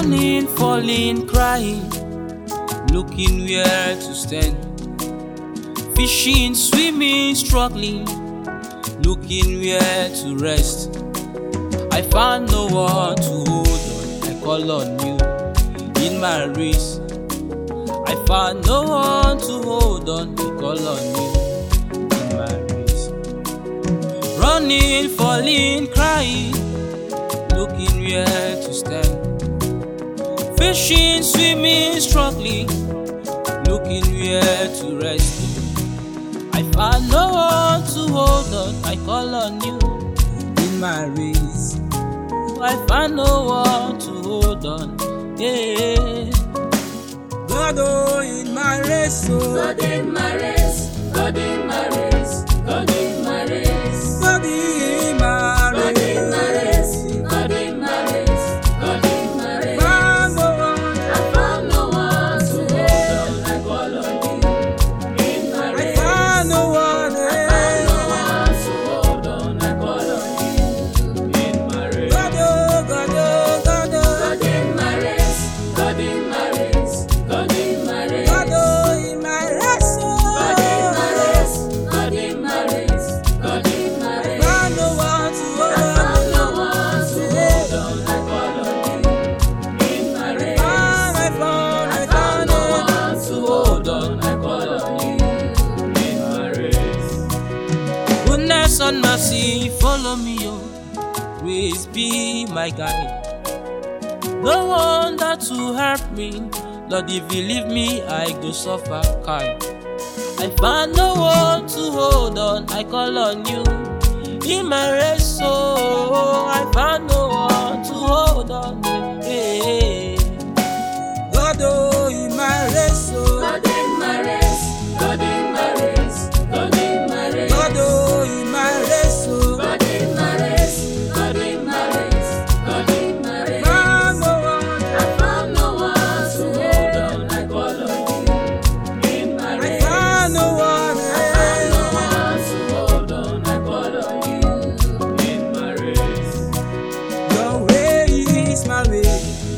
Running, falling, crying, looking where to stand. Fishing, swimming, struggling, looking where to rest. I found no one to hold on, I call on you in my race. I found no one to hold on, I call on you in my race. Running, falling, crying, looking where to stand. Fishing, swimming, struggling, looking where to rest. I found no one to hold on, I call on you in my race. I found no one to hold on, yeah. God, oh, in my race, oh. God in my race, God in my race, God in my race, God in my God in my race. race, God in my race, God in my race. Found no one, I found no one to hold on, I call on you in my I race. found no one, I found no one to hold on, I call on you in my race. God, oh, God, oh, God, oh. God in my race, God in my race, God in my race. God, oh, in my race, God in my oh. race, God in my race, God in my race. Found no one to hold I found no on, one to hold on, I call on you in my race. I I found found no it. one to hold on, I call on you in my race. Goodness and mercy follow me, oh, praise be my guide. No one that to help me, Lord, if you leave me, I go suffer kind. I found no one to hold on, I call on you in my race, oh, I found no one to hold on, yeah. God, oh, in my race, oh. God in my race, God in my race, God in my race. God, oh, in my race, oh. God in my race, God in my race, God in my race. Found no one, I found no one to hold on, I call on you in my I race. found no one, I found no one to hold on, I call on you in my race. your way is my way,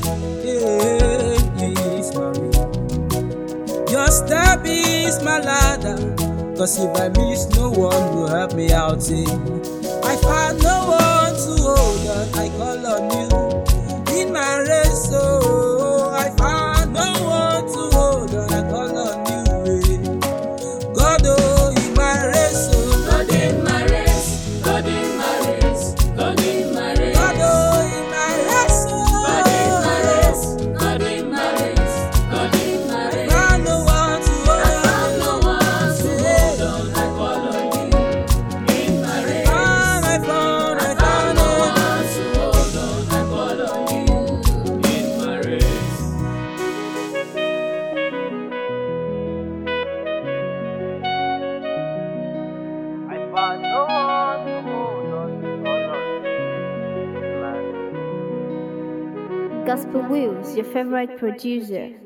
yeah, is my way. Your step is my ladder, cause if I miss, no one will help me out, eh. I found no one to hold on, I call on you in my race, oh, I found no one to hold on, I call on you, eh. God, oh, in my race, oh. God in my race, God in my race, God in my race. God, oh, in my race, God in my oh. race, God in my race, God in my race. Found no one to hold I on. found no one to hold on, I call on you in my race. I I found found no it. one to hold on, I call on you in my race. I found no one to hold on. Gospel Wheels, your favorite producer.